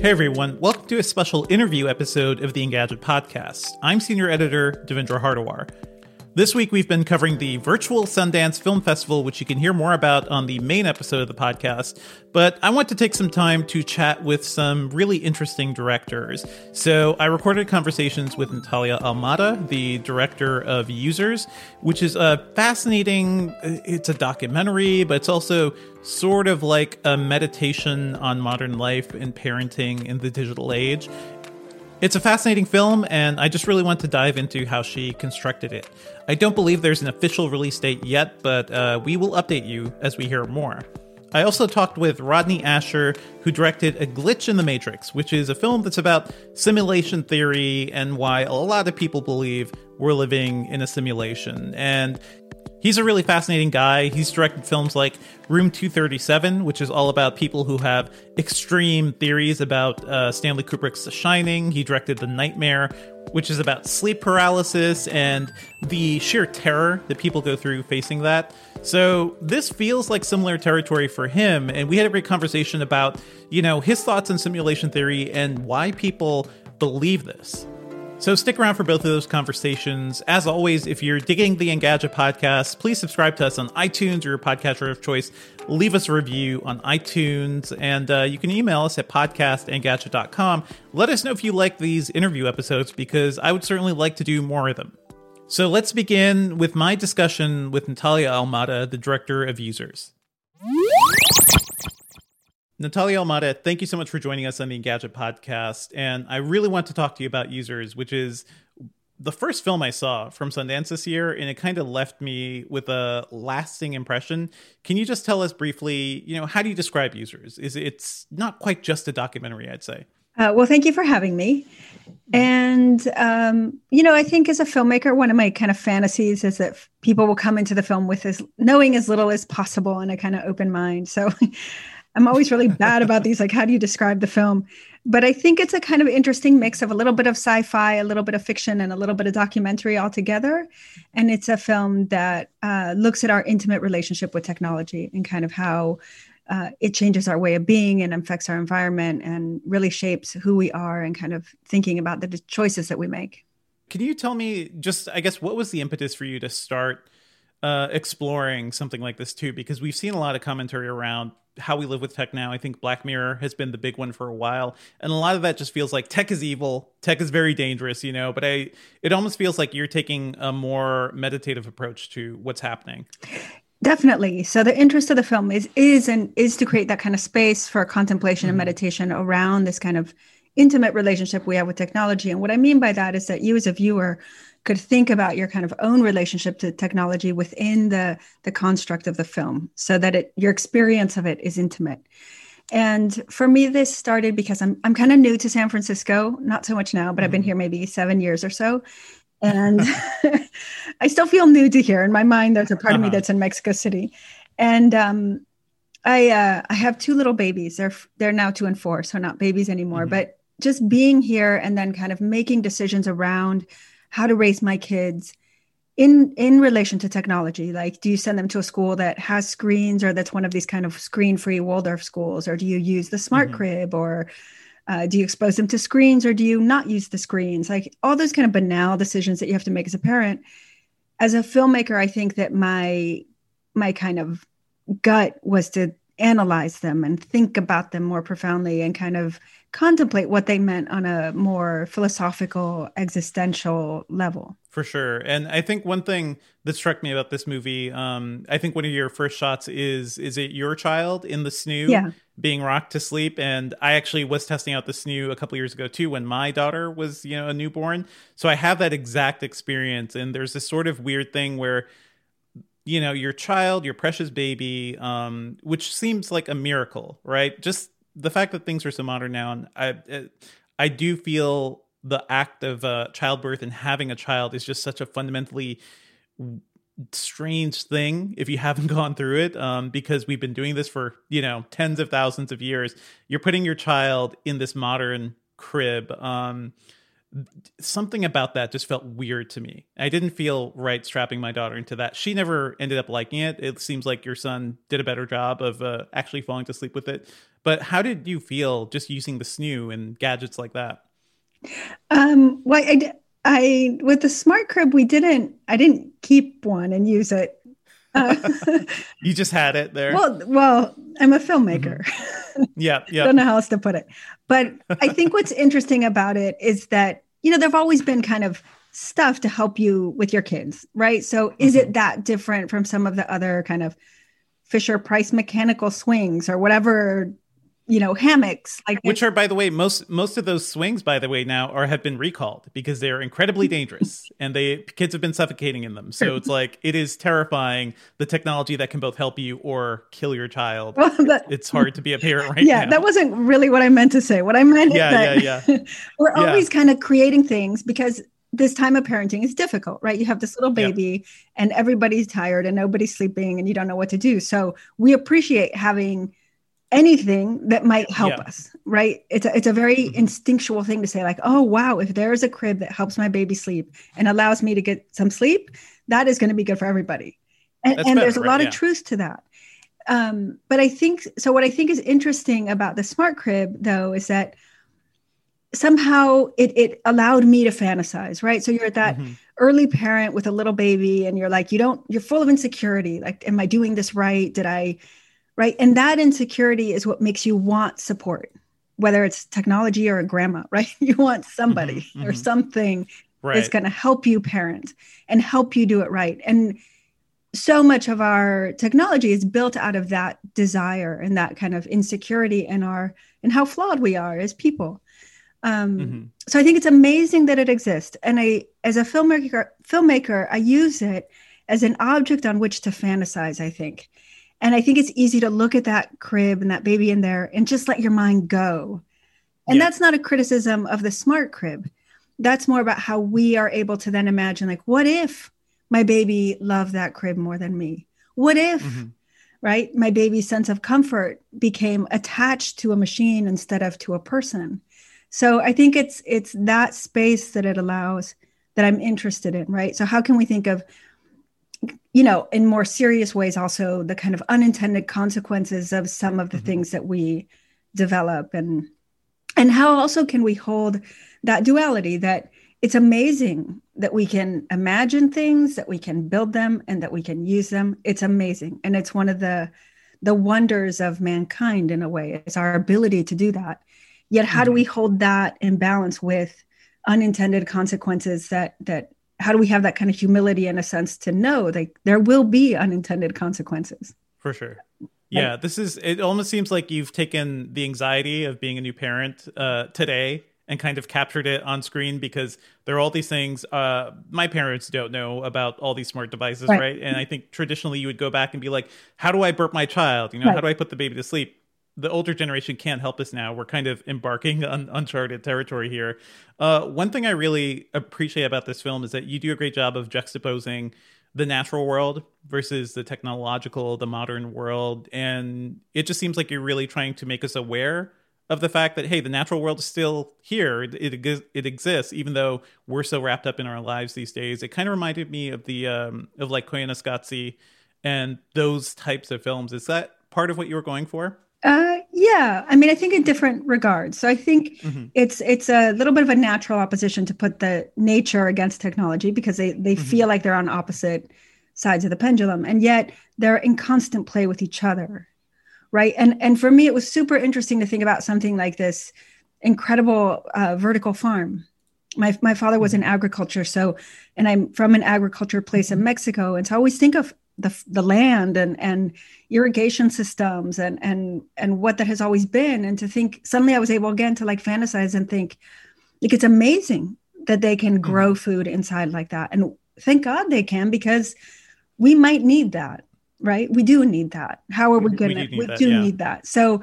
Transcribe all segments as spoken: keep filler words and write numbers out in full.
Hey everyone, welcome to a special interview episode of the Engadget podcast. I'm senior editor Devindra Hardawar. This week we've been covering the virtual Sundance Film Festival, which you can hear more about on the main episode of the podcast, but I want to take some time to chat with some really interesting directors. So I recorded conversations with Natalia Almada, the director of Users, which is a fascinating, it's a documentary, but it's also sort of like a meditation on modern life and parenting in the digital age. It's a fascinating film, and I just really want to dive into how she constructed it. I don't believe there's an official release date yet, but uh, we will update you as we hear more. I also talked with Rodney Asher, who directed A Glitch in the Matrix, which is a film that's about simulation theory and why a lot of people believe we're living in a simulation. And he's a really fascinating guy. He's directed films like Room two thirty-seven, which is all about people who have extreme theories about uh, Stanley Kubrick's The Shining. He directed The Nightmare, which is about sleep paralysis and the sheer terror that people go through facing that. So this feels like similar territory for him. And we had a great conversation about, you know, his thoughts on simulation theory and why people believe this. So stick around for both of those conversations. As always, if you're digging the Engadget podcast, please subscribe to us on iTunes or your podcatcher of choice. Leave us a review on iTunes, and uh, you can email us at podcast engadget dot com. Let us know if you like these interview episodes, because I would certainly like to do more of them. So let's begin with my discussion with Natalia Almada, the director of Users. Natalia Almada, thank you so much for joining us on the Engadget podcast. And I really want to talk to you about Users, which is the first film I saw from Sundance this year, and it kind of left me with a lasting impression. Can you just tell us briefly, you know, how do you describe Users? Is It's not quite just a documentary, I'd say. Uh, well, thank you for having me. And, um, you know, I think as a filmmaker, one of my kind of fantasies is that people will come into the film with as knowing as little as possible and a kind of open mind. So I'm always really bad about these, like, how do you describe the film? But I think it's a kind of interesting mix of a little bit of sci-fi, a little bit of fiction, and a little bit of documentary all together. And it's a film that uh, looks at our intimate relationship with technology and kind of how uh, it changes our way of being and affects our environment and really shapes who we are, and kind of thinking about the choices that we make. Can you tell me just, I guess, what was the impetus for you to start uh, exploring something like this too? Because we've seen a lot of commentary around how we live with tech now. I think Black Mirror has been the big one for a while. And a lot of that just feels like tech is evil. Tech is very dangerous, you know, but I, it almost feels like you're taking a more meditative approach to what's happening. Definitely. So the interest of the film is, is, and is to create that kind of space for contemplation mm-hmm. and meditation around this kind of intimate relationship we have with technology. And what I mean by that is that you as a viewer could think about your kind of own relationship to technology within the, the construct of the film, so that it, your experience of it is intimate. And for me, this started because I'm I'm kind of new to San Francisco, not so much now, but mm-hmm. I've been here maybe seven years or so. And I still feel new to here. In my mind, there's a part uh-huh. of me that's in Mexico City. And um, I uh, I have two little babies. They're they're now two and four, so not babies anymore. Mm-hmm. But just being here and then kind of making decisions around how to raise my kids in in relation to technology. Like, do you send them to a school that has screens, or that's one of these kind of screen-free Waldorf schools? Or do you use the smart mm-hmm. crib? Or uh, do you expose them to screens, or do you not use the screens? Like, all those kind of banal decisions that you have to make as a parent. As a filmmaker, I think that my my kind of gut was to analyze them and think about them more profoundly, and kind of contemplate what they meant on a more philosophical, existential level. For sure. And I think one thing that struck me about this movie, um, I think one of your first shots is, is it your child in the S N U yeah. being rocked to sleep? And I actually was testing out the S N U a couple years ago too, when my daughter was, you know, a newborn. So I have that exact experience. And there's this sort of weird thing where, you know, your child, your precious baby, um, which seems like a miracle, right? Just the fact that things are so modern now, and I, I do feel the act of uh, childbirth and having a child is just such a fundamentally strange thing if you haven't gone through it, um, because we've been doing this for, you know, tens of thousands of years. You're putting your child in this modern crib. Um, something about that just felt weird to me. I didn't feel right strapping my daughter into that. She never ended up liking it. It seems like your son did a better job of uh, actually falling to sleep with it. But how did you feel just using the snoo and gadgets like that? Um, well, I, I, with the smart crib, we didn't, I didn't keep one and use it. Uh, you just had it there. Well, well, I'm a filmmaker. Mm-hmm. Yeah. Yeah. Don't know how else to put it. But I think what's interesting about it is that, you know, there've always been kind of stuff to help you with your kids, right? So is mm-hmm. it that different from some of the other kind of Fisher Price mechanical swings or whatever, you know, hammocks, like which are, by the way, most most of those swings, by the way, now are have been recalled because they're incredibly dangerous and they kids have been suffocating in them. So it's like it is terrifying, the technology that can both help you or kill your child. Well, that, it's hard to be a parent right yeah, now. Yeah, that wasn't really what I meant to say. What I meant yeah, is that yeah, yeah. we're yeah. always kind of creating things because this time of parenting is difficult, right? You have this little baby yep. and everybody's tired and nobody's sleeping and you don't know what to do. So we appreciate having anything that might help yeah. us, right? It's a, it's a very mm-hmm. instinctual thing to say like, oh, wow, if there is a crib that helps my baby sleep and allows me to get some sleep, that is going to be good for everybody. And, and better, there's a lot right? of yeah. truth to that. Um, but I think, so what I think is interesting about the smart crib though, is that somehow it, it allowed me to fantasize, right? So you're that mm-hmm. early parent with a little baby and you're like, you don't, you're full of insecurity. Like, am I doing this right? Did I, right? And that insecurity is what makes you want support, whether it's technology or a grandma, right? You want somebody mm-hmm, or mm-hmm. something right. that's going to help you parent and help you do it right. And so much of our technology is built out of that desire and that kind of insecurity in our, and how flawed we are as people. Um, mm-hmm. So I think it's amazing that it exists. And I, as a filmmaker, filmmaker, I use it as an object on which to fantasize, I think. And I think it's easy to look at that crib and that baby in there and just let your mind go. And yeah. that's not a criticism of the smart crib. That's more about how we are able to then imagine, like, what if my baby loved that crib more than me? What if, mm-hmm. right, my baby's sense of comfort became attached to a machine instead of to a person? So I think it's it's that space that it allows that I'm interested in, right? So how can we think of, you know, in more serious ways, also the kind of unintended consequences of some of the mm-hmm. things that we develop, and and how also can we hold that duality that it's amazing that we can imagine things, that we can build them, and that we can use them. It's amazing. And it's one of the the wonders of mankind in a way, is our ability to do that. Yet how mm-hmm. do we hold that in balance with unintended consequences that that how do we have that kind of humility in a sense to know that there will be unintended consequences? For sure. Yeah, like, this is, it almost seems like you've taken the anxiety of being a new parent uh, today and kind of captured it on screen, because there are all these things uh, my parents don't know about all these smart devices, right. right? And I think traditionally you would go back and be like, how do I burp my child? You know, right. how do I put the baby to sleep? The older generation can't help us now. We're kind of embarking on uncharted territory here. Uh, one thing I really appreciate about this film is that you do a great job of juxtaposing the natural world versus the technological, the modern world. And it just seems like you're really trying to make us aware of the fact that, hey, the natural world is still here. It, it, it exists, even though we're so wrapped up in our lives these days. It kind of reminded me of the, um, of like Koyaanisqatsi and those types of films. Is that part of what you were going for? Uh, yeah, I mean, I think in different regards. So I think mm-hmm. it's it's a little bit of a natural opposition to put the nature against technology, because they they mm-hmm. feel like they're on opposite sides of the pendulum, and yet they're in constant play with each other, right? And and for me, it was super interesting to think about something like this incredible uh, vertical farm. My my father was in agriculture, so, and I'm from an agriculture place in Mexico, and so I always think of the the land and and irrigation systems and and and what that has always been, and to think suddenly I was able again to like fantasize and think, like, it's amazing that they can grow mm-hmm. food inside like that, and thank God they can, because we might need that, right? We do need that. How are we gonna? We do, we that, do yeah. need that. So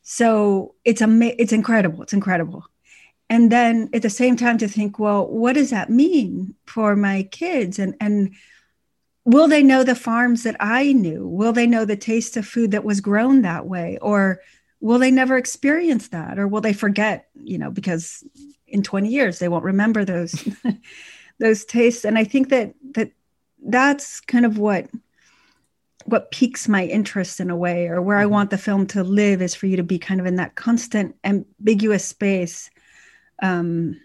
so it's ama- it's incredible. It's incredible. And then at the same time to think, well, what does that mean for my kids? And and will they know the farms that I knew? Will they know the taste of food that was grown that way? Or will they never experience that? Or will they forget, you know, because in twenty years, they won't remember those those tastes. And I think that that that's kind of what what piques my interest in a way, or where mm-hmm. I want the film to live, is for you to be kind of in that constant ambiguous space. Um,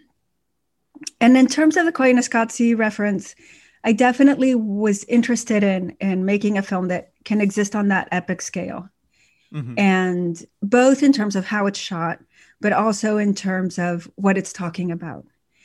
and in terms of the Koyaanisqatsi reference, I definitely was interested in in making a film that can exist on that epic scale. Mm-hmm. And both in terms of how it's shot, but also in terms of what it's talking about.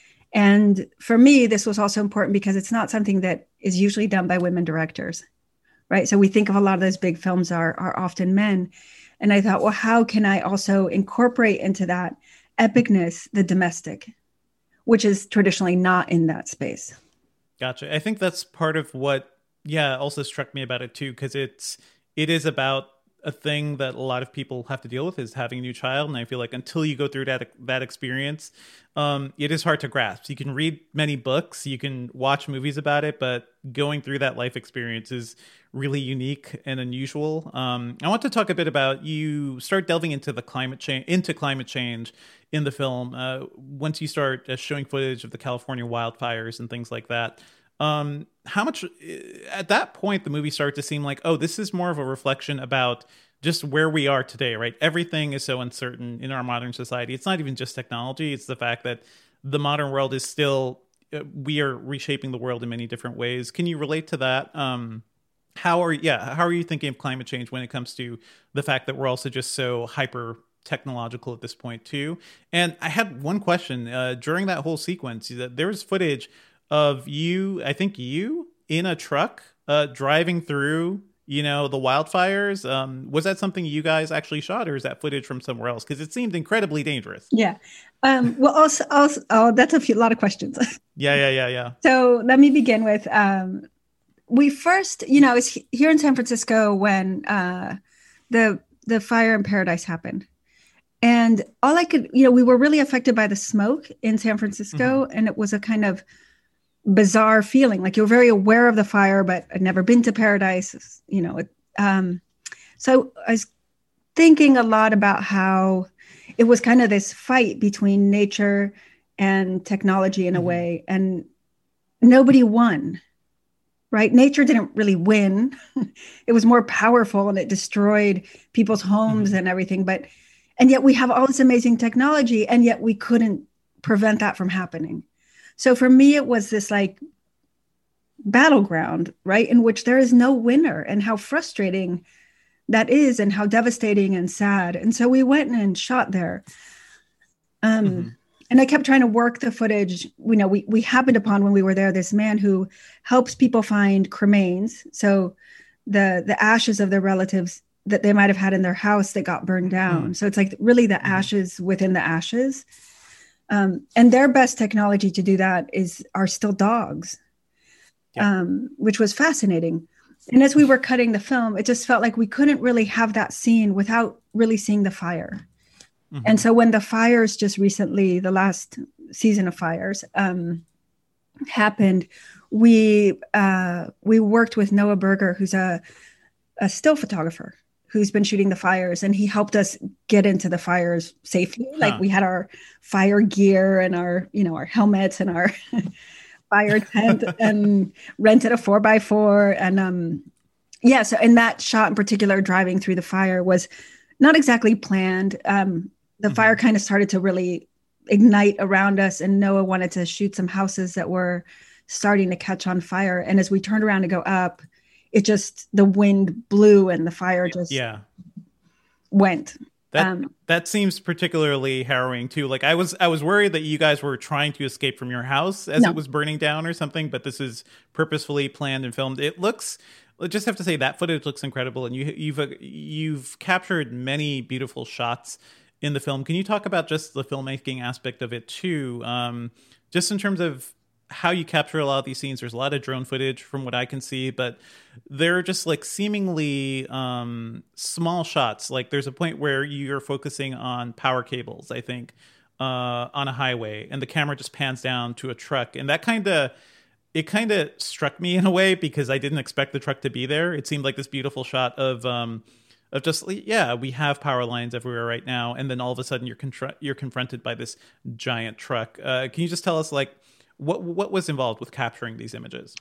And for me, this was also important because it's not something that is usually done by women directors, right? So we think of a lot of those big films are, are often men. And I thought, well, how can I also incorporate into that epicness the domestic, which is traditionally not in that space? Gotcha. I think that's part of what, yeah, also struck me about it too, because it's, it is about a thing that a lot of people have to deal with, is having a new child. And I feel like until you go through that that experience, um, it is hard to grasp. You can read many books, you can watch movies about it, but going through that life experience is really unique and unusual. Um, I want to talk a bit about, you start delving into the climate change, into climate change in the film. Uh, once you start uh, showing footage of the California wildfires and things like that. Um, how much at that point the movie started to seem like, oh, this is more of a reflection about just where we are today, right? Everything is so uncertain in our modern society. It's not even just technology. It's the fact that the modern world is still, we are reshaping the world in many different ways. Can you relate to that? Um, how are, yeah, how are you thinking of climate change when it comes to the fact that we're also just so hyper technological at this point too? And I had one question, uh, during that whole sequence, that there was footage of you, I think you, in a truck uh, driving through, you know, the wildfires. Um, was that something you guys actually shot, or is that footage from somewhere else? Because it seemed incredibly dangerous. Yeah. Um, well, also, also, oh, that's a few, lot of questions. yeah, yeah, yeah, yeah. So let me begin with, um, we first, you know, it's here in San Francisco when uh, the the fire in Paradise happened. And all I could, you know, we were really affected by the smoke in San Francisco. Mm-hmm. And it was a kind of bizarre feeling, like you're very aware of the fire, but I'd never been to Paradise, you know. Um, so I was thinking a lot about how it was kind of this fight between nature and technology in mm-hmm. a way, and nobody won, right? Nature didn't really win. It was more powerful and it destroyed people's homes mm-hmm. and everything. But, and yet we have all this amazing technology, and yet we couldn't prevent that from happening. So for me, it was this like battleground, right, in which there is no winner, and how frustrating that is, and how devastating and sad. And so we went and shot there. Um, mm-hmm. And I kept trying to work the footage. You know, we, we happened upon, when we were there, this man who helps people find cremains. So the, the ashes of their relatives that they might have had in their house that got burned down. Mm-hmm. So it's like really the ashes within the ashes. Um, and their best technology to do that is are still dogs, yeah. um, which was fascinating. And as we were cutting the film, it just felt like we couldn't really have that scene without really seeing the fire. Mm-hmm. And so when the fires just recently, the last season of fires um, happened, we uh, we worked with Noah Berger, who's a, a still photographer, who's been shooting the fires, and he helped us get into the fires safely. Huh. Like we had our fire gear and our, you know, our helmets and our fire tent, and rented a four by four. And um, yeah, so in that shot in particular, driving through the fire was not exactly planned. Um, the mm-hmm. fire kind of started to really ignite around us, and Noah wanted to shoot some houses that were starting to catch on fire. And as we turned around to go up, it just, the wind blew and the fire just yeah. went. That um, that seems particularly harrowing too. Like I was I was worried that you guys were trying to escape from your house as no. it was burning down or something, but this is purposefully planned and filmed. It looks, I just have to say, that footage looks incredible, and you you've uh, you've captured many beautiful shots in the film. Can you talk about just the filmmaking aspect of it too? Um, just in terms of how you capture a lot of these scenes. There's a lot of drone footage from what I can see, but they're just like seemingly um, small shots. Like there's a point where you're focusing on power cables, I think, uh, on a highway, and the camera just pans down to a truck. And that kind of, it kind of struck me in a way, because I didn't expect the truck to be there. It seemed like this beautiful shot of um, of just, yeah, we have power lines everywhere right now. And then all of a sudden you're, contra- you're confronted by this giant truck. Uh, can you just tell us like what, what was involved with capturing these images?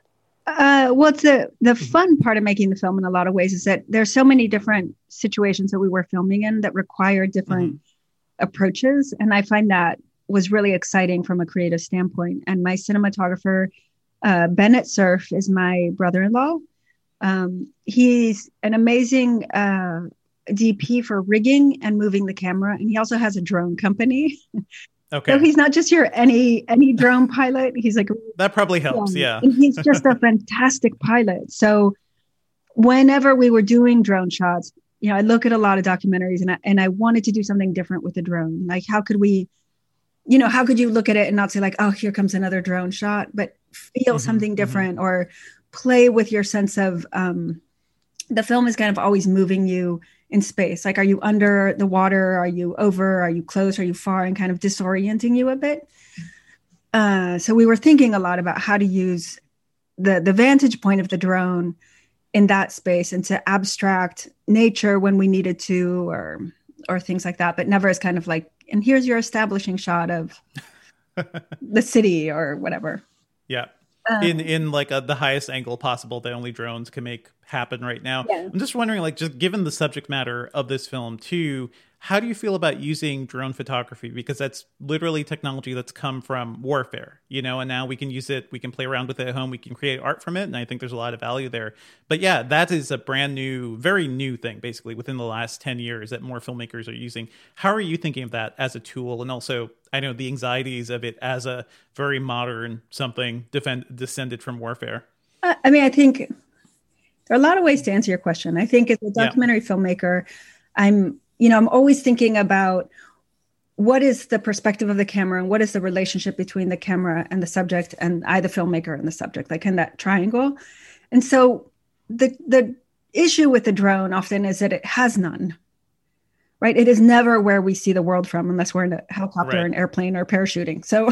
Uh, well, it's the, the fun part of making the film in a lot of ways is that there's so many different situations that we were filming in that require different mm-hmm. approaches. And I find that was really exciting from a creative standpoint. And my cinematographer, uh, Bennett Cerf, is my brother-in-law. Um, he's an amazing uh, D P for rigging and moving the camera. And he also has a drone company. Okay. So he's not just your any any drone pilot. He's like that probably helps. Yeah. And he's just a fantastic pilot. So whenever we were doing drone shots, you know, I look at a lot of documentaries and I, and I wanted to do something different with the drone. Like, how could we, you know, how could you look at it and not say like, oh, here comes another drone shot, but feel mm-hmm, something different mm-hmm. or play with your sense of um, the film is kind of always moving you in space. Like, are you under the water? Are you over? Are you close? Are you far? And kind of disorienting you a bit. Uh, so we were thinking a lot about how to use the, the vantage point of the drone in that space and to abstract nature when we needed to, or, or things like that, but never as kind of like, and here's your establishing shot of the city or whatever. Yeah. Um, in in like a, the highest angle possible that only drones can make happen right now. Yeah. I'm just wondering, like, just given the subject matter of this film too, how do you feel about using drone photography? Because that's literally technology that's come from warfare, you know, and now we can use it, we can play around with it at home, we can create art from it, and I think there's a lot of value there. But yeah, that is a brand new, very new thing, basically, within the last ten years that more filmmakers are using. How are you thinking of that as a tool? And also, I know the anxieties of it as a very modern something defend, descended from warfare. Uh, I mean, I think there are a lot of ways to answer your question. I think as a documentary yeah. filmmaker, I'm, you know, I'm always thinking about what is the perspective of the camera and what is the relationship between the camera and the subject and I, the filmmaker, and the subject, like in that triangle. And so the the issue with the drone often is that it has none, right? It is never where we see the world from unless we're in a helicopter, right. an airplane, or parachuting. So,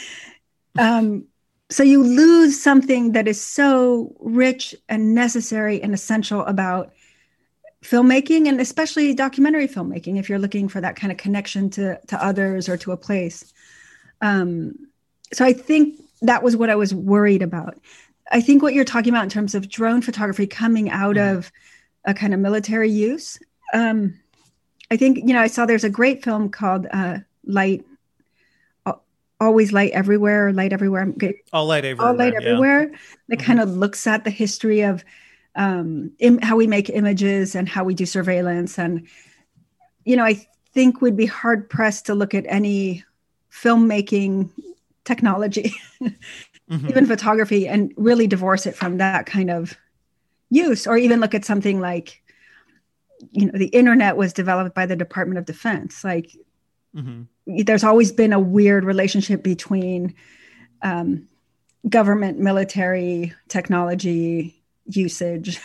um, so you lose something that is so rich and necessary and essential about filmmaking, and especially documentary filmmaking, if you're looking for that kind of connection to, to others or to a place. Um, so I think that was what I was worried about. I think what you're talking about in terms of drone photography coming out mm-hmm. of a kind of military use. Um, I think, you know, I saw there's a great film called uh, Light, Always Light Everywhere, Light Everywhere. All Light Everywhere. All Light Everywhere. Yeah. That mm-hmm. kind of looks at the history of um, im- how we make images and how we do surveillance. And, you know, I think we'd be hard pressed to look at any filmmaking technology, mm-hmm. even photography, and really divorce it from that kind of use, or even look at something like, you know, the internet was developed by the Department of Defense. Like, mm-hmm. there's always been a weird relationship between um, government, military, technology usage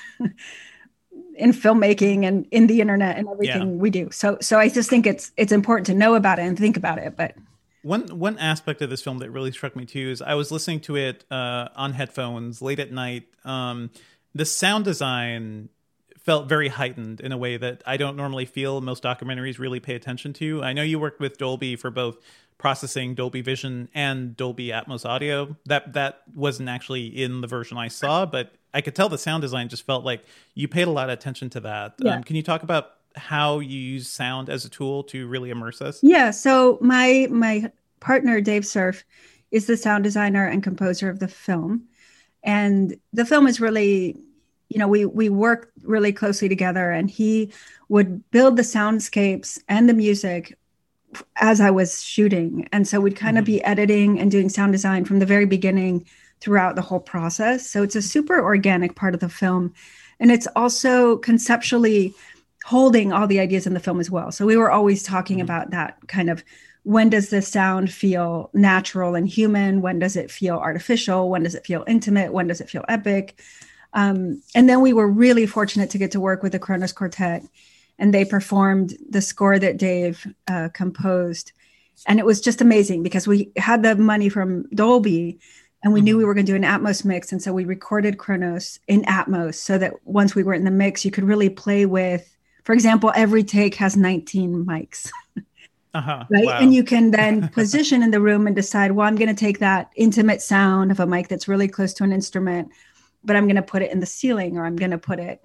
in filmmaking and in the internet and everything yeah. we do. So, so I just think it's it's important to know about it and think about it. But one one aspect of this film that really struck me too is I was listening to it uh, on headphones late at night. Um, the sound design felt very heightened in a way that I don't normally feel most documentaries really pay attention to. I know you worked with Dolby for both processing Dolby Vision and Dolby Atmos audio. That that wasn't actually in the version I saw, but I could tell the sound design just felt like you paid a lot of attention to that. Yeah. Um, can you talk about how you use sound as a tool to really immerse us? Yeah. So my my partner, Dave Cerf, is the sound designer and composer of the film. And the film is really, you know, we we work really closely together, and he would build the soundscapes and the music as I was shooting. And so we'd kind of mm-hmm. be editing and doing sound design from the very beginning throughout the whole process. So it's a super organic part of the film. And it's also conceptually holding all the ideas in the film as well. So we were always talking mm-hmm. about that kind of, when does the sound feel natural and human? When does it feel artificial? When does it feel intimate? When does it feel epic? Um, and then we were really fortunate to get to work with the Kronos Quartet, and they performed the score that Dave uh, composed. And it was just amazing because we had the money from Dolby, and we mm-hmm. knew we were going to do an Atmos mix. And so we recorded Kronos in Atmos so that once we were in the mix, you could really play with for example, every take has nineteen mics. Uh-huh. Right. Wow. And you can then position in the room and decide, well, I'm going to take that intimate sound of a mic that's really close to an instrument, but I'm going to put it in the ceiling, or I'm going to put it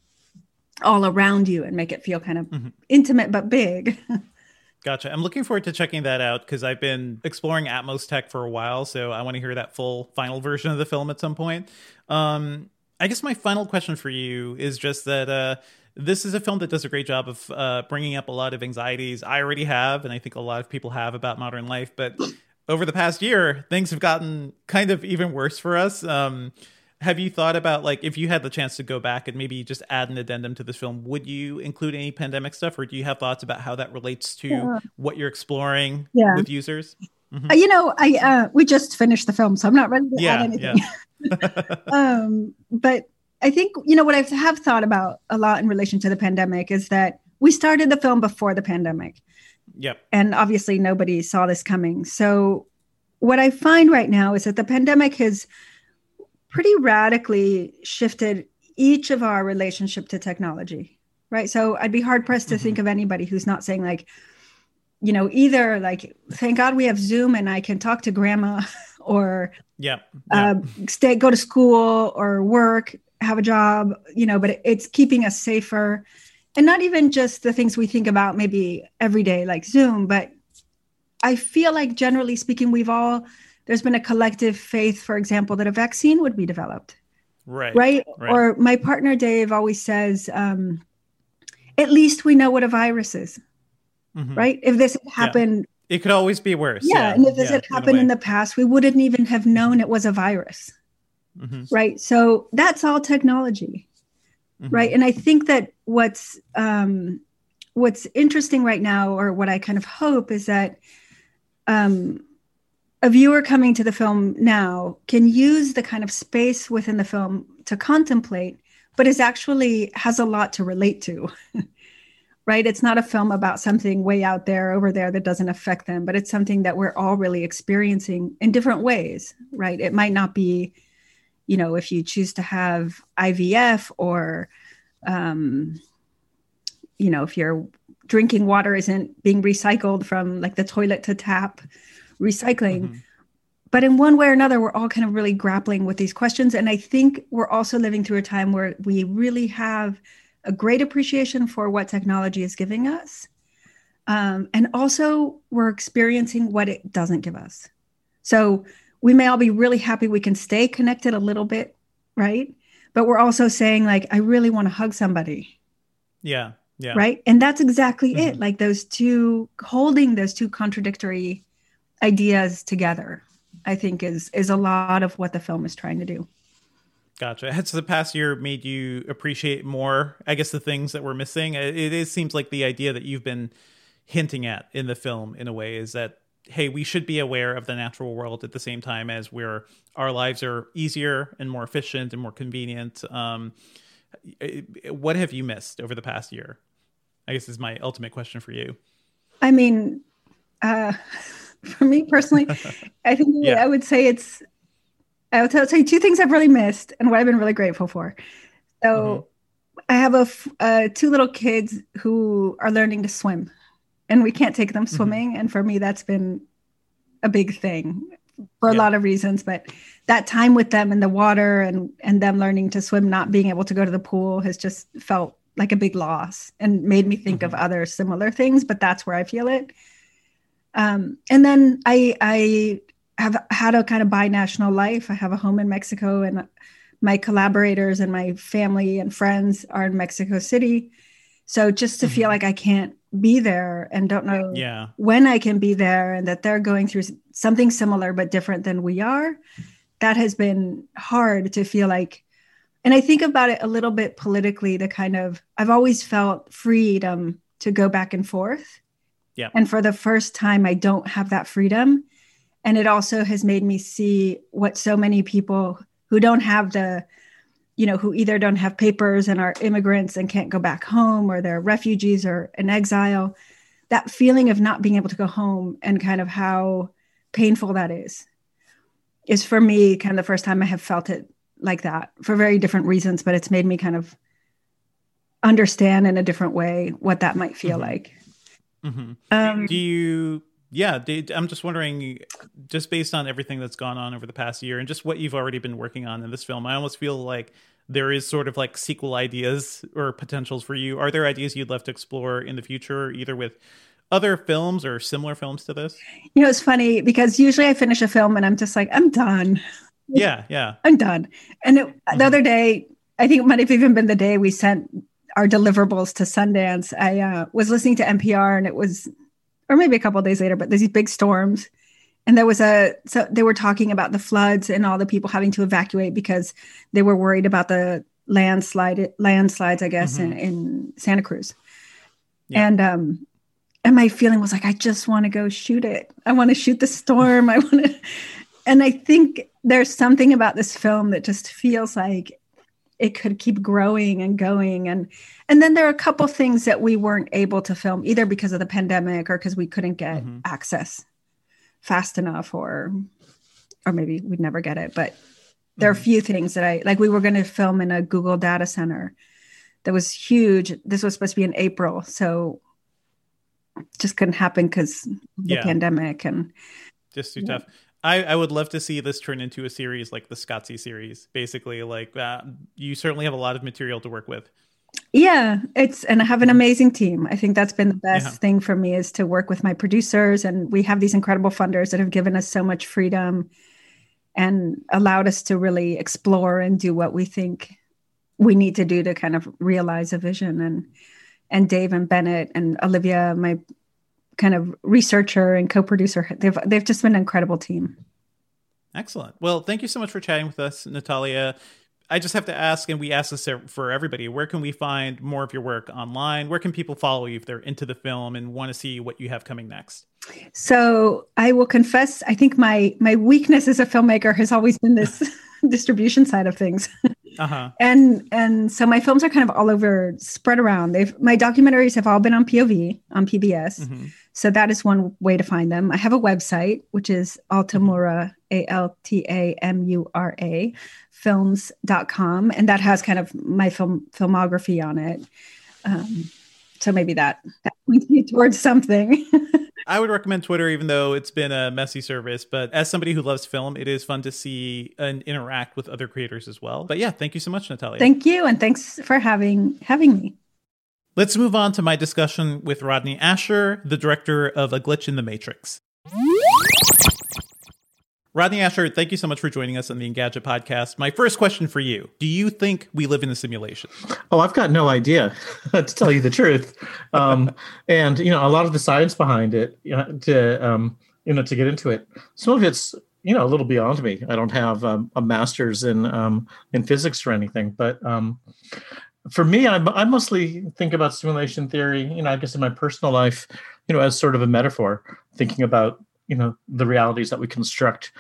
all around you and make it feel kind of mm-hmm. intimate, but big. Gotcha. I'm looking forward to checking that out because I've been exploring Atmos tech for a while. So I want to hear that full final version of the film at some point. Um, I guess my final question for you is just that uh, this is a film that does a great job of uh, bringing up a lot of anxieties I already have, and I think a lot of people have about modern life. But over the past year, things have gotten kind of even worse for us. Um, have you thought about, like, if you had the chance to go back and maybe just add an addendum to this film, would you include any pandemic stuff, or do you have thoughts about how that relates to yeah. what you're exploring yeah. with users? Mm-hmm. Uh, you know, I uh, we just finished the film, so I'm not ready to yeah, add anything. Yeah. um, but I think, you know, what I have thought about a lot in relation to the pandemic is that we started the film before the pandemic. Yep. And obviously nobody saw this coming. So what I find right now is that the pandemic has pretty radically shifted each of our relationship to technology, right? So I'd be hard pressed to mm-hmm. think of anybody who's not saying, like, you know, either like, thank God we have Zoom and I can talk to grandma, or yeah, uh, stay, go to school or work, have a job, you know, but it's keeping us safer. And not even just the things we think about maybe every day, like Zoom, but I feel like generally speaking, we've all, there's been a collective faith, for example, that a vaccine would be developed. Right. Right. right. Or my partner, Dave, always says, um, at least we know what a virus is. Mm-hmm. Right. If this had happened. Yeah. It could always be worse. Yeah. yeah. And if this yeah, had happened in, in the past, we wouldn't even have known it was a virus. Mm-hmm. Right. So that's all technology. Mm-hmm. Right. And I think that what's um, what's interesting right now, or what I kind of hope, is that um, a viewer coming to the film now can use the kind of space within the film to contemplate, but is actually has a lot to relate to. Right. It's not a film about something way out there over there that doesn't affect them, but it's something that we're all really experiencing in different ways. Right. It might not be, you know, if you choose to have I V F, or, um, you know, if your drinking water isn't being recycled from like the toilet to tap recycling. Mm-hmm. But in one way or another, we're all kind of really grappling with these questions. And I think we're also living through a time where we really have a great appreciation for what technology is giving us. Um, and also we're experiencing what it doesn't give us. So we may all be really happy we can stay connected a little bit, right? But we're also saying, like, I really want to hug somebody. Yeah, yeah. Right? And that's exactly mm-hmm. it. Like those two, holding those two contradictory ideas together, I think is is a lot of what the film is trying to do. Gotcha. Has the past year made you appreciate more, I guess, the things that we're missing? It, it is, seems like the idea that you've been hinting at in the film, in a way, is that, hey, we should be aware of the natural world at the same time as we're, our lives are easier and more efficient and more convenient. Um, what have you missed over the past year? I guess is my ultimate question for you. I mean, uh, for me personally, I think yeah. I would say it's, I will tell, tell you two things I've really missed and what I've been really grateful for. So mm-hmm. I have a uh, two little kids who are learning to swim, and we can't take them swimming. Mm-hmm. And for me, that's been a big thing for a yeah. lot of reasons. But that time with them in the water and, and them learning to swim, not being able to go to the pool, has just felt like a big loss and made me think mm-hmm. of other similar things. But that's where I feel it. Um, and then I, I have had a kind of binational life. I have a home in Mexico, and my collaborators and my family and friends are in Mexico City. So just to mm-hmm. feel like I can't be there and don't know yeah. when I can be there, and that they're going through something similar but different than we are, that has been hard to feel like. And I think about it a little bit politically, the kind of, I've always felt freedom to go back and forth. Yeah. And for the first time, I don't have that freedom. And it also has made me see what so many people who don't have the, you know, who either don't have papers and are immigrants and can't go back home, or they're refugees or in exile, that feeling of not being able to go home and kind of how painful that is, is for me kind of the first time I have felt it like that, for very different reasons. But it's made me kind of understand in a different way what that might feel mm-hmm. like. Mm-hmm. Um, do you, yeah, do, I'm just wondering, just based on everything that's gone on over the past year and just what you've already been working on in this film, I almost feel like there is sort of like sequel ideas or potentials for you. Are there ideas you'd love to explore in the future, either with other films or similar films to this? You know, it's funny because usually I finish a film and I'm just like, I'm done. Yeah, yeah. I'm done. And it, mm-hmm. the other day, I think it might have even been the day we sent our deliverables to Sundance. I uh, was listening to N P R and it was, or maybe a couple of days later, but there's these big storms. And there was a, so they were talking about the floods and all the people having to evacuate because they were worried about the landslide, landslides, I guess, mm-hmm. in, in Santa Cruz. Yeah. And, um, and my feeling was like, I just want to go shoot it. I want to shoot the storm. I want to, and I think there's something about this film that just feels like it could keep growing and going. And, and then there are a couple things that we weren't able to film either because of the pandemic or because we couldn't get mm-hmm. access fast enough, or, or maybe we'd never get it. But there mm-hmm. are a few things that I, like we were going to film in a Google data center that was huge. This was supposed to be in April. So just couldn't happen because of the yeah. pandemic and just too yeah. tough. I, I would love to see this turn into a series like the Scottsy series, basically. Like uh, you certainly have a lot of material to work with. Yeah, it's, and I have an amazing team. I think that's been the best yeah. thing for me is to work with my producers. And we have these incredible funders that have given us so much freedom and allowed us to really explore and do what we think we need to do to kind of realize a vision. And, and Dave and Bennett and Olivia, my kind of researcher and co-producer, they've, they've just been an incredible team. Excellent. Well, thank you so much for chatting with us, Natalia. I just have to ask, and we ask this for everybody, where can we find more of your work online? Where can people follow you if they're into the film and want to see what you have coming next? So I will confess, I think my my weakness as a filmmaker has always been this distribution side of things. Uh-huh. And and so my films are kind of all over, spread around. They've my documentaries have all been on P O V, on P B S. Mm-hmm. So that is one way to find them. I have a website, which is Altamura, A L T A M U R A, films dot com. And that has kind of my film filmography on it. Um, so maybe that, that points me towards something. I would recommend Twitter, even though it's been a messy service. But as somebody who loves film, it is fun to see and interact with other creators as well. But yeah, thank you so much, Natalia. Thank you. And thanks for having having me. Let's move on to my discussion with Rodney Ascher, the director of A Glitch in the Matrix. Rodney Ascher, thank you so much for joining us on the Engadget podcast. My first question for you, do you think we live in a simulation? Oh, I've got no idea, to tell you the truth. Um, and, you know, a lot of the science behind it, you know, to, um, you know, to get into it, some of it's, you know, a little beyond me. I don't have um, a master's in um, in physics or anything. But um, for me, I, I mostly think about simulation theory, you know, I guess in my personal life, you know, as sort of a metaphor, thinking about, you know, the realities that we construct,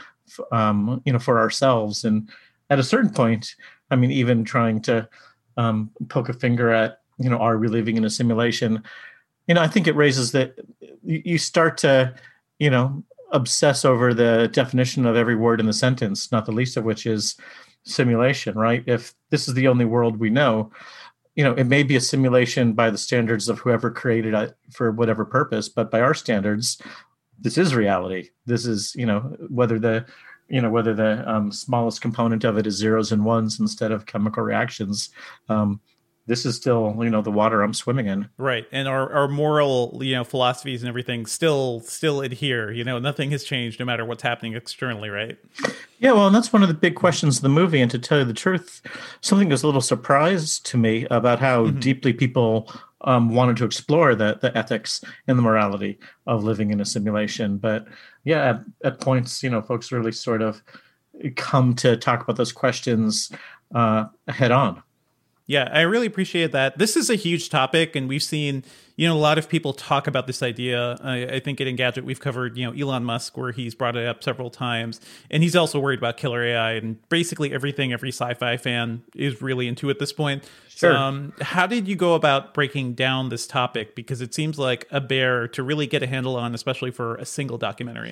um, you know, for ourselves. And at a certain point, I mean, even trying to um, poke a finger at, you know, are we living in a simulation? You know, I think it raises that you start to, you know, obsess over the definition of every word in the sentence, not the least of which is simulation, right? If this is the only world we know, you know, it may be a simulation by the standards of whoever created it for whatever purpose, but by our standards, this is reality. This is, you know, whether the, you know, whether the um, smallest component of it is zeros and ones instead of chemical reactions. Um, this is still, you know, the water I'm swimming in. Right. And our, our moral, you know, philosophies and everything still, still adhere, you know, nothing has changed no matter what's happening externally. Right. Yeah. Well, and that's one of the big questions of the movie. And to tell you the truth, something was a little surprised to me about how mm-hmm. deeply people Um, wanted to explore the the ethics and the morality of living in a simulation. But yeah, at, at points, you know, folks really sort of come to talk about those questions uh, head on. Yeah, I really appreciate that. This is a huge topic, and we've seen, you know, a lot of people talk about this idea. I, I think at Engadget we've covered, you know, Elon Musk, where he's brought it up several times, and he's also worried about killer A I, and basically everything every sci-fi fan is really into at this point. Sure. Um, how did you go about breaking down this topic? Because it seems like a bear to really get a handle on, especially for a single documentary.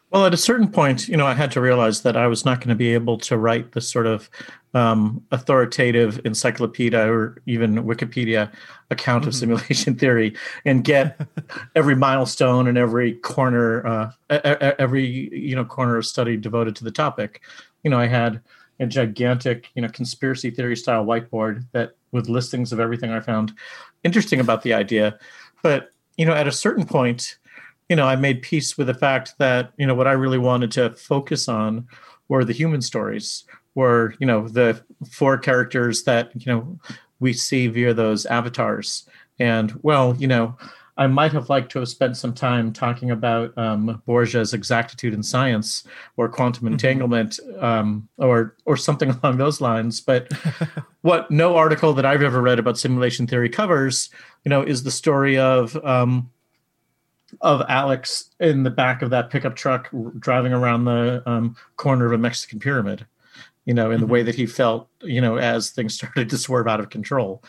Well, at a certain point, you know, I had to realize that I was not going to be able to write the sort of um, authoritative encyclopedia or even Wikipedia account mm-hmm. of simulation theory and get every milestone and every corner, uh, every you know corner of study devoted to the topic. You know, I had a gigantic, you know, conspiracy theory style whiteboard that with listings of everything I found interesting about the idea, but you know, at a certain point, you know, I made peace with the fact that, you know, what I really wanted to focus on were the human stories, were, you know, the four characters that, you know, we see via those avatars. And, well, you know, I might have liked to have spent some time talking about um, Borges' exactitude in science or quantum entanglement um, or or something along those lines. But what no article that I've ever read about simulation theory covers, you know, is the story of um, of Alex in the back of that pickup truck driving around the um, corner of a Mexican pyramid, you know, in mm-hmm. the way that he felt, you know, as things started to swerve out of control.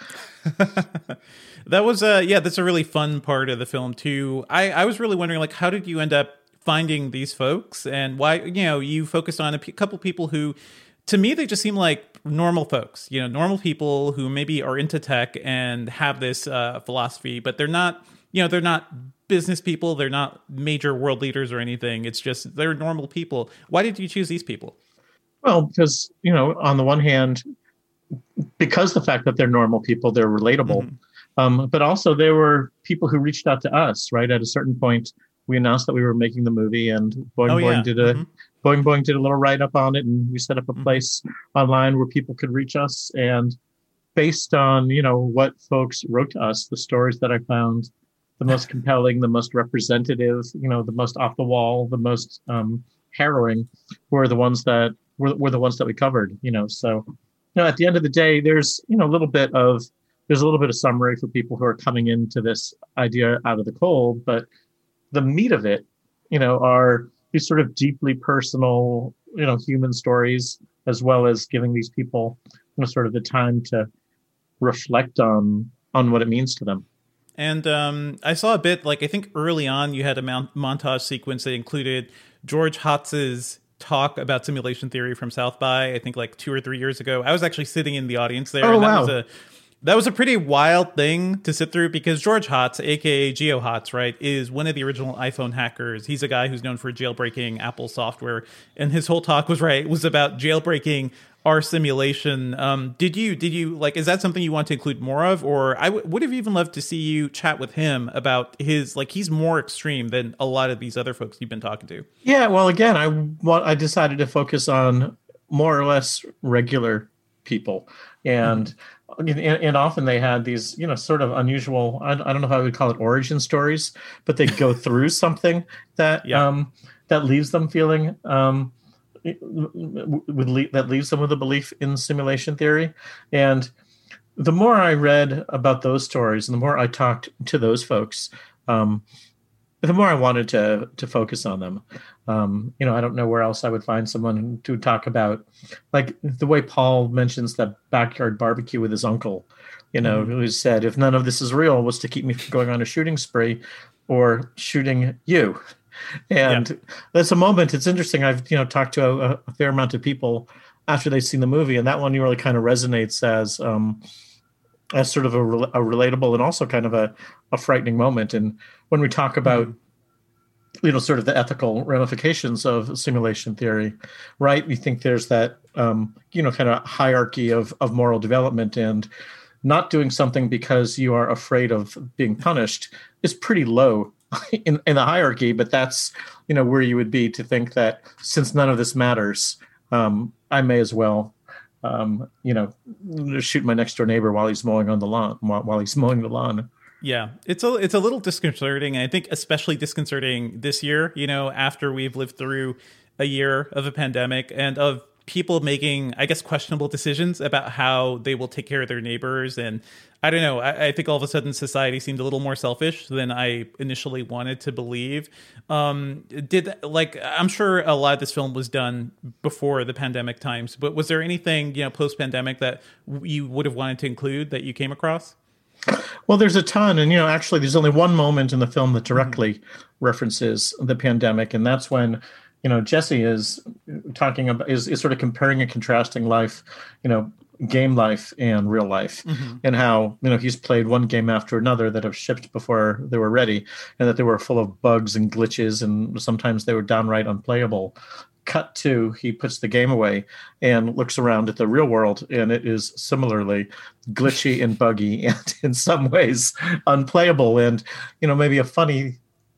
That was a, yeah, that's a really fun part of the film too. I, I was really wondering, like, how did you end up finding these folks and why, you know, you focused on a p- couple people who, to me, they just seem like normal folks, you know, normal people who maybe are into tech and have this uh, philosophy, but they're not, you know, they're not business people. They're not major world leaders or anything. It's just, they're normal people. Why did you choose these people? Well, because, you know, on the one hand, because the fact that they're normal people, they're relatable. Mm-hmm. Um, but also they were people who reached out to us, right? At a certain point, we announced that we were making the movie and Boing oh, Boing yeah. did a mm-hmm. Boing Boing did a little write-up on it, and we set up a mm-hmm. place online where people could reach us. And based on, you know, what folks wrote to us, the stories that I found the most compelling, the most representative, you know, the most off the wall, the most um, harrowing were the ones that were, were the ones that we covered, you know. So, you know, at the end of the day, there's, you know, a little bit of There's a little bit of summary for people who are coming into this idea out of the cold, but the meat of it, you know, are these sort of deeply personal, you know, human stories, as well as giving these people, you know, sort of the time to reflect on on what it means to them. And um, I saw a bit, like, I think early on you had a mount- montage sequence that included George Hotz's talk about simulation theory from South by, I think like two or three years ago. I was actually sitting in the audience there. Oh, and that wow. was a That was a pretty wild thing to sit through because George Hotz, a k a. Geo Hotz, right, is one of the original iPhone hackers. He's a guy who's known for jailbreaking Apple software. And his whole talk was, right, was about jailbreaking our simulation. Um, did you, did you, like, is that something you want to include more of? Or I w- would have even loved to see you chat with him about his, like, he's more extreme than a lot of these other folks you've been talking to. Yeah, well, again, I, well, I decided to focus on more or less regular people. And mm-hmm. And, and often they had these, you know, sort of unusual, I, I don't know if I would call it origin stories, but they go through something that yeah. um, that leaves them feeling, um, with le- that leaves them with a belief in simulation theory. And the more I read about those stories and the more I talked to those folks, um, the more I wanted to to focus on them. Um, you know, I don't know where else I would find someone to talk about, like the way Paul mentions that backyard barbecue with his uncle, you know, mm-hmm. who said, if none of this is real, was to keep me from going on a shooting spree or shooting you. And yeah. that's a moment. It's interesting. I've, you know, talked to a, a fair amount of people after they've seen the movie, and that one really kind of resonates as um, as sort of a, a relatable and also kind of a, a frightening moment. And when we talk about mm-hmm. you know, sort of the ethical ramifications of simulation theory, right? You think there's that, um, you know, kind of hierarchy of, of moral development, and not doing something because you are afraid of being punished is pretty low in, in the hierarchy. But that's, you know, where you would be to think that since none of this matters, um, I may as well, um, you know, shoot my next door neighbor while he's mowing on the lawn, while, while he's mowing the lawn. Yeah, it's a it's a little disconcerting. I think especially disconcerting this year, you know, after we've lived through a year of a pandemic and of people making, I guess, questionable decisions about how they will take care of their neighbors. And I don't know, I, I think all of a sudden society seemed a little more selfish than I initially wanted to believe. Um, did like I'm sure a lot of this film was done before the pandemic times, but was there anything, you know, post-pandemic that you would have wanted to include that you came across? Well, there's a ton. And, you know, actually, there's only one moment in the film that directly mm-hmm. references the pandemic. And that's when you know, Jesse is talking about is, is sort of comparing and contrasting life, you know, game life and real life, mm-hmm. and how, you know, he's played one game after another that have shipped before they were ready, and that they were full of bugs and glitches, and sometimes they were downright unplayable. Cut to, he puts the game away and looks around at the real world, and it is similarly glitchy and buggy, and in some ways unplayable. And, you know, maybe a funny,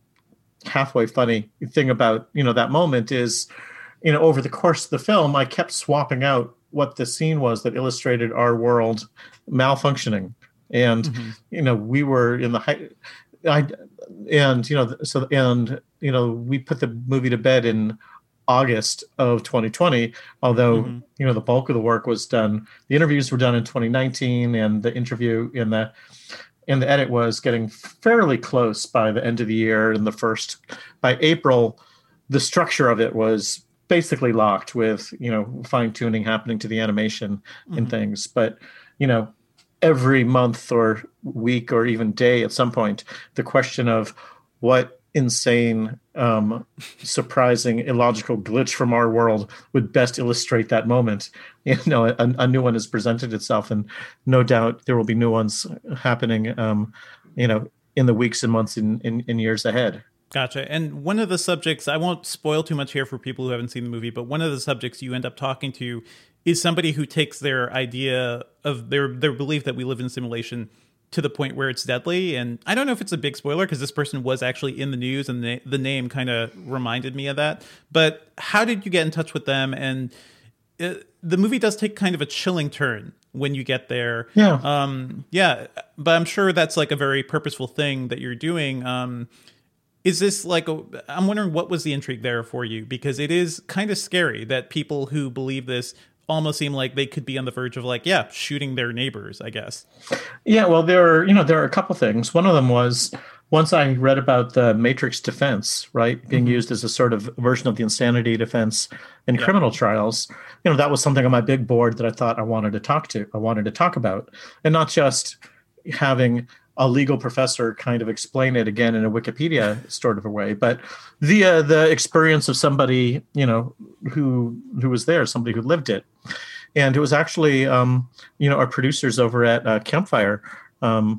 halfway funny thing about, you know, that moment is, you know, over the course of the film, I kept swapping out what the scene was that illustrated our world malfunctioning. And, mm-hmm. you know, we were in the height, I, and, you know, so, and, you know, we put the movie to bed in August of twenty twenty, although, mm-hmm. you know, the bulk of the work was done. The interviews were done in twenty nineteen, and the interview in the, and the edit was getting fairly close by the end of the year. And the first, by April, the structure of it was basically locked with, you know, fine tuning happening to the animation mm-hmm. and things. But, you know, every month or week or even day at some point, the question of what insane, um, surprising, illogical glitch from our world would best illustrate that moment. You know, a, a new one has presented itself, and no doubt there will be new ones happening, um, you know, in the weeks and months and in, in, in years ahead. Gotcha. And one of the subjects, I won't spoil too much here for people who haven't seen the movie, but one of the subjects you end up talking to is somebody who takes their idea of their, their belief that we live in simulation to the point where it's deadly. And I don't know if it's a big spoiler because this person was actually in the news, and the, the name kind of reminded me of that. But how did you get in touch with them? And it, the movie does take kind of a chilling turn when you get there. Yeah. Um, yeah. But I'm sure that's like a very purposeful thing that you're doing. Um, Is this like, a, I'm wondering what was the intrigue there for you? Because it is kind of scary that people who believe this almost seem like they could be on the verge of like, yeah, shooting their neighbors, I guess. Yeah, well, there are, you know, there are a couple things. One of them was, once I read about the Matrix defense, right, being mm-hmm. used as a sort of version of the insanity defense in yeah. criminal trials, you know, that was something on my big board that I thought I wanted to talk to, I wanted to talk about, and not just having a legal professor kind of explain it again in a Wikipedia sort of a way, but the uh, the experience of somebody, you know, who who was there, somebody who lived it. And it was actually, um, you know, our producers over at uh, Campfire, um,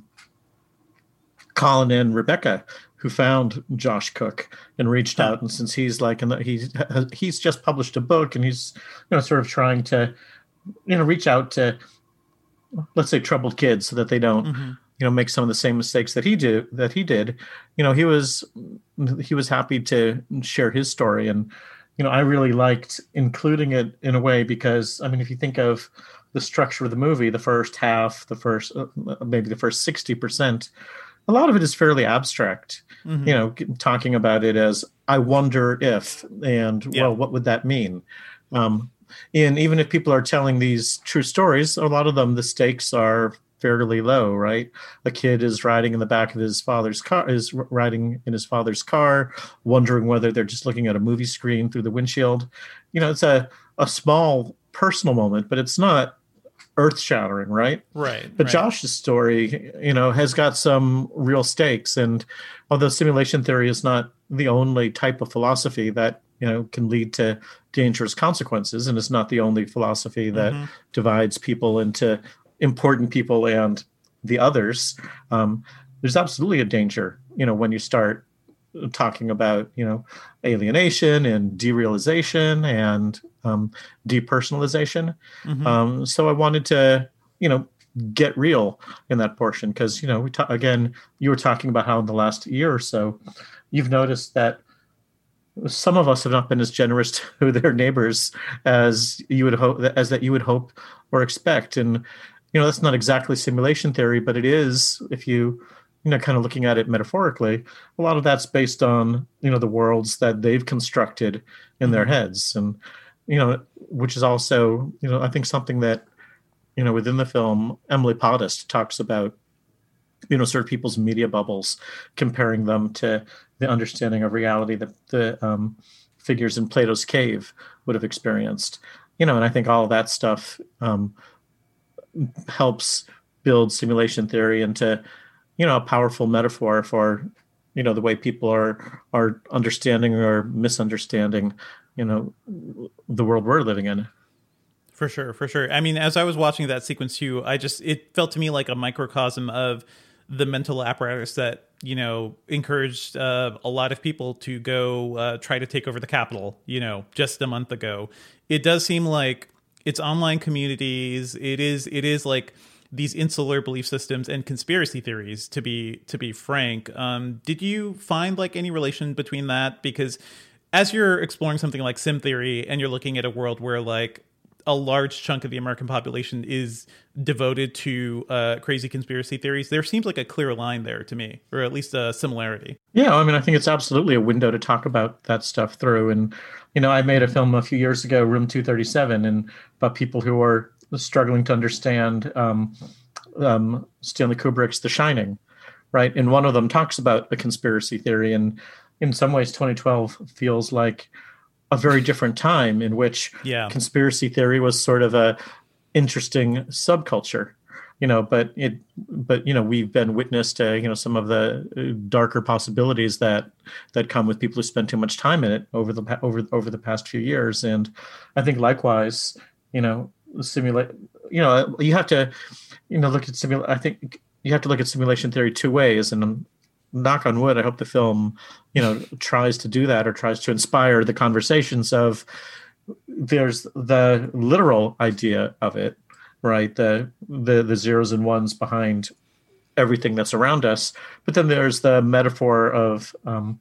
Colin and Rebecca, who found Josh Cook and reached out. And since he's like, and he's he's just published a book, and he's, you know, sort of trying to, you know, reach out to, let's say, troubled kids so that they don't. Mm-hmm. you know, make some of the same mistakes that he did, that he did, you know, he was, he was happy to share his story. And, you know, I really liked including it in a way because, I mean, if you think of the structure of the movie, the first half, the first, uh, maybe the first sixty percent, a lot of it is fairly abstract, mm-hmm. you know, talking about it as, I wonder if, and yeah. well, what would that mean? Um, and even if people are telling these true stories, a lot of them, the stakes are fairly low, right? A kid is riding in the back of his father's car, is riding in his father's car, wondering whether they're just looking at a movie screen through the windshield. You know, it's a, a small personal moment, but it's not earth shattering, right? Right. But right. Josh's story, you know, has got some real stakes. And although simulation theory is not the only type of philosophy that, you know, can lead to dangerous consequences, and it's not the only philosophy that mm-hmm. divides people into important people and the others, um, there's absolutely a danger, you know, when you start talking about, you know, alienation and derealization and um, depersonalization. Mm-hmm. Um, so I wanted to, you know, get real in that portion because, you know, we ta- again, you were talking about how in the last year or so, you've noticed that some of us have not been as generous to their neighbors as you would hope, as that you would hope or expect. And, you know, that's not exactly simulation theory, but it is, if you, you know, kind of looking at it metaphorically, a lot of that's based on, you know, the worlds that they've constructed in their heads. And, you know, which is also, you know, I think something that, you know, within the film, Emily Pottist talks about, you know, sort of people's media bubbles, comparing them to the understanding of reality that the um, figures in Plato's cave would have experienced. You know, and I think all of that stuff um, helps build simulation theory into, you know, a powerful metaphor for you know, the way people are are understanding or misunderstanding, you know, the world we're living in. For sure, for sure. I mean, as I was watching that sequence too, I just, it felt to me like a microcosm of the mental apparatus that, you know, encouraged uh, a lot of people to go uh, try to take over the Capitol, you know, just a month ago. It does seem like it's online communities. It is, it is like these insular belief systems and conspiracy theories, to be, to be frank. Um, did you find like any relation between that? Because as you're exploring something like sim theory and you're looking at a world where like a large chunk of the American population is devoted to uh, crazy conspiracy theories, there seems like a clear line there to me, or at least a similarity. Yeah, I mean, I think it's absolutely a window to talk about that stuff through. And, you know, I made a film a few years ago, Room two thirty-seven, and about people who are struggling to understand um, um, Stanley Kubrick's The Shining, right? And one of them talks about a conspiracy theory. And in some ways, twenty twelve feels like a very different time in which yeah. conspiracy theory was sort of a interesting subculture, you know, but it, but, you know, we've been witness to, you know, some of the darker possibilities that, that come with people who spend too much time in it over the, over, over the past few years. And I think likewise, you know, simulate, you know, you have to, you know, look at simulate. I think you have to look at simulation theory two ways, and knock on wood, I hope the film, you know, tries to do that, or tries to inspire the conversations of, there's the literal idea of it, right? The, the, the zeros and ones behind everything that's around us. But then there's the metaphor of, um,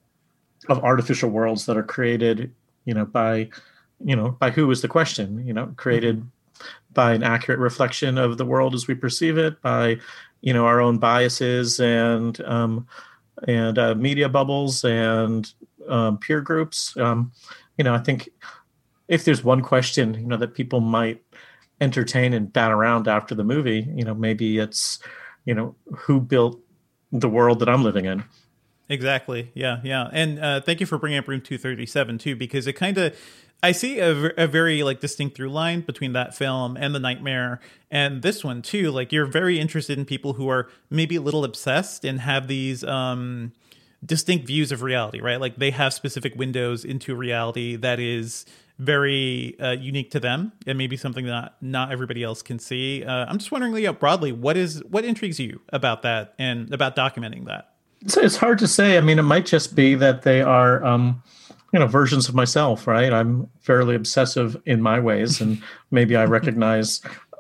of artificial worlds that are created, you know, by, you know, by who is the question, you know, created mm-hmm. by an accurate reflection of the world as we perceive it, by, you know, our own biases and um, and uh, media bubbles and um, peer groups. Um, you know, I think if there's one question, you know, that people might entertain and bat around after the movie, you know, maybe it's, you know, who built the world that I'm living in. Exactly. Yeah. Yeah. And uh, thank you for bringing up Room two thirty-seven too, because it kind of, I see a, a very like distinct through line between that film and The Nightmare and this one too. Like, you're very interested in people who are maybe a little obsessed and have these um, distinct views of reality, right? Like, they have specific windows into reality that is very uh, unique to them, and maybe something that not everybody else can see. Uh, I'm just wondering, Leo, broadly, what is what intrigues you about that and about documenting that? It's, it's hard to say. I mean, it might just be that they are, um, you know, versions of myself, right? I'm fairly obsessive in my ways, and maybe I recognize,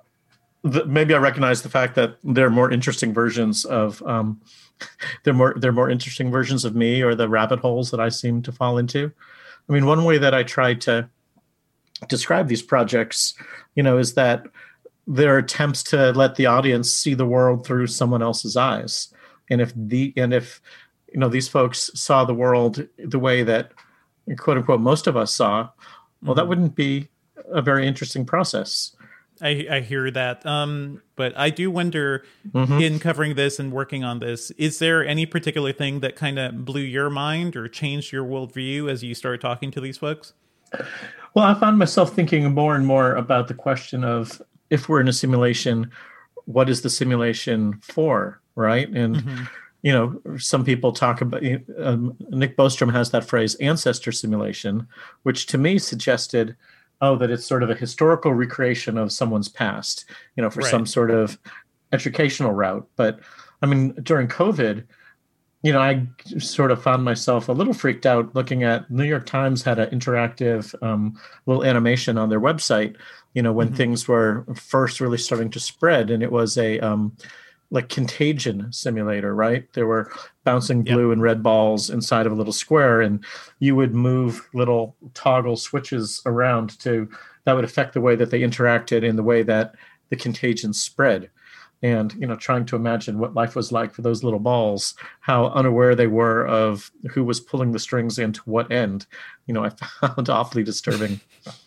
the, maybe I recognize the fact that there are more interesting versions of, um, they're more they're more interesting versions of me, or the rabbit holes that I seem to fall into. I mean, one way that I try to describe these projects, you know, is that they're attempts to let the audience see the world through someone else's eyes. And if the and if you know these folks saw the world the way that, quote unquote, most of us saw, well, mm-hmm. that wouldn't be a very interesting process. I, I hear that. Um, but I do wonder, mm-hmm. in covering this and working on this, is there any particular thing that kind of blew your mind or changed your worldview as you started talking to these folks? Well, I found myself thinking more and more about the question of, if we're in a simulation, what is the simulation for, right? And, mm-hmm. you know, some people talk about, um, Nick Bostrom has that phrase, ancestor simulation, which to me suggested, oh, that it's sort of a historical recreation of someone's past, you know, for right. some sort of educational route. But I mean, during COVID, you know, I sort of found myself a little freaked out looking at, New York Times had an interactive um, little animation on their website, you know, when mm-hmm. things were first really starting to spread. And it was a um, like contagion simulator, right? There were bouncing blue yep. and red balls inside of a little square, and you would move little toggle switches around to, that would affect the way that they interacted in the way that the contagion spread. And, you know, trying to imagine what life was like for those little balls, how unaware they were of who was pulling the strings and to what end, you know, I found awfully disturbing.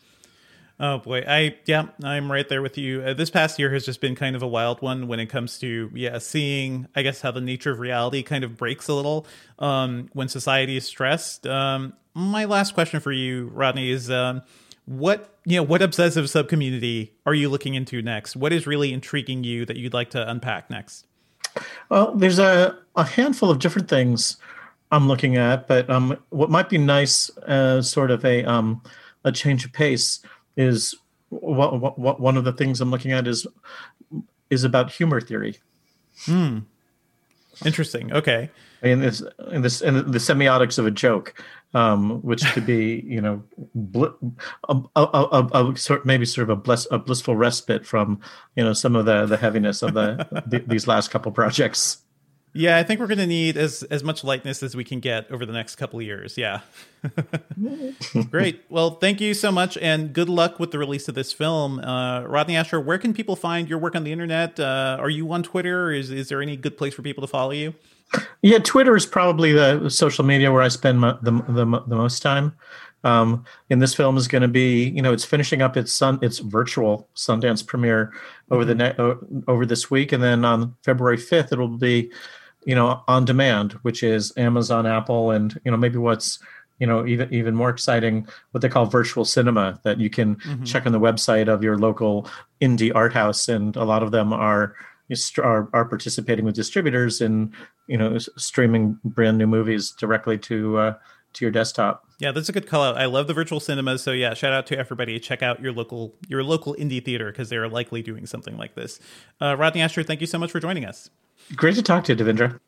Oh boy, I yeah, I'm right there with you. Uh, this past year has just been kind of a wild one when it comes to yeah, seeing, I guess, how the nature of reality kind of breaks a little um, when society is stressed. Um, my last question for you, Rodney, is um, what you know, what obsessive subcommunity are you looking into next? What is really intriguing you that you'd like to unpack next? Well, there's a, a handful of different things I'm looking at, but um, what might be nice as sort of a um, a change of pace is what, what, what one of the things I'm looking at is is about humor theory. Hmm. Interesting. Okay. And this, and this, and the semiotics of a joke, um, which could be, you know, bl- a, a, a, a sort maybe sort of a, bless, a blissful respite from, you know, some of the the heaviness of the, the these last couple projects. Yeah, I think we're going to need as as much lightness as we can get over the next couple of years. Yeah. Great. Well, thank you so much, and good luck with the release of this film. Uh, Rodney Ascher, where can people find your work on the internet? Uh, are you on Twitter? Is is there any good place for people to follow you? Yeah, Twitter is probably the social media where I spend my, the, the the most time. Um, and this film is going to be, you know, it's finishing up its sun, its virtual Sundance premiere over mm-hmm. the ne- uh, over this week, and then on February fifth, it'll be, you know, on demand, which is Amazon, Apple, and you know maybe what's you know even even more exciting, what they call virtual cinema, that you can mm-hmm. check on the website of your local indie art house, and a lot of them are. Are, are participating with distributors in, you know, streaming brand new movies directly to uh, to your desktop. Yeah, that's a good call out. I love the virtual cinemas. So yeah, shout out to everybody. Check out your local your local indie theater because they're likely doing something like this. Uh, Rodney Ascher, thank you so much for joining us. Great to talk to you, Devindra.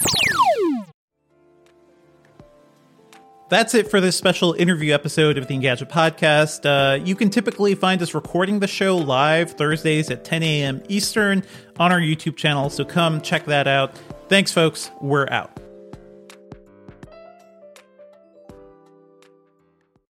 That's it for this special interview episode of the Engadget Podcast. Uh, you can typically find us recording the show live Thursdays at ten a.m. Eastern on our YouTube channel, so come check that out. Thanks, folks. We're out.